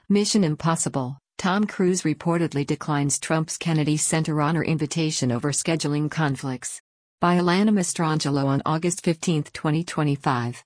Mission Impossible: Tom Cruise reportedly declines Trump's Kennedy Center honor invitation over scheduling conflicts. By Alana Mastrangelo on August 15, 2025.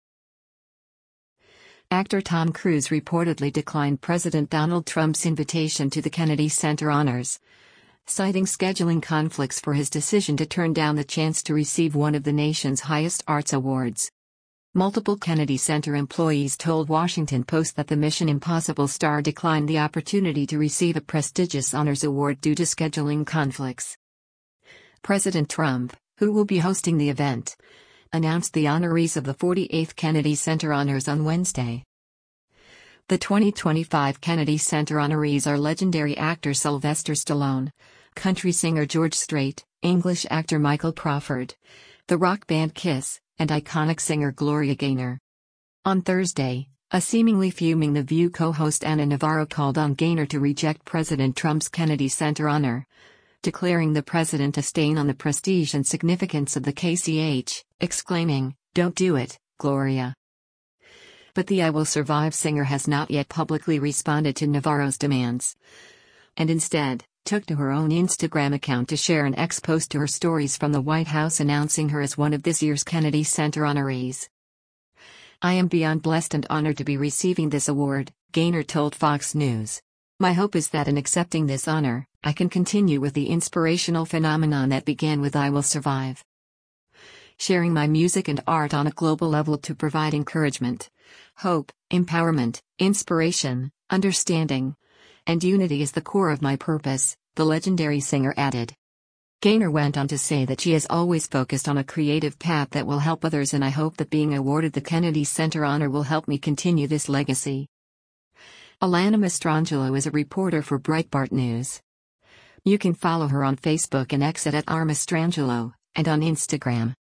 Actor Tom Cruise reportedly declined President Donald Trump's invitation to the Kennedy Center honors, citing scheduling conflicts for his decision to turn down the chance to receive one of the nation's highest arts awards. Multiple Kennedy Center employees told Washington Post that the Mission Impossible star declined the opportunity to receive a prestigious honors award due to scheduling conflicts. President Trump, who will be hosting the event, announced the honorees of the 48th Kennedy Center honors on Wednesday. The 2025 Kennedy Center honorees are legendary actor Sylvester Stallone, country singer George Strait, English actor Michael Crawford, the rock band Kiss, and iconic singer Gloria Gaynor. On Thursday, a seemingly fuming The View co-host Ana Navarro called on Gaynor to reject President Trump's Kennedy Center honor, declaring the president a stain on the prestige and significance of the KCH, exclaiming, "Don't do it, Gloria." But the I Will Survive singer has not yet publicly responded to Navarro's demands, and instead took to her own Instagram account to share an ex-post to her stories from the White House announcing her as one of this year's Kennedy Center honorees. "I am beyond blessed and honored to be receiving this award," Gaynor told Fox News. "My hope is that in accepting this honor, I can continue with the inspirational phenomenon that began with I Will Survive. Sharing my music and art on a global level to provide encouragement, hope, empowerment, inspiration, understanding, and unity is the core of my purpose," the legendary singer added. Gaynor went on to say that she has always focused on a creative path that will help others, and I hope that being awarded the Kennedy Center honor will help me continue this legacy. Alana Mastrangelo is a reporter for Breitbart News. You can follow her on Facebook and X at @rmastrangelo, and on Instagram.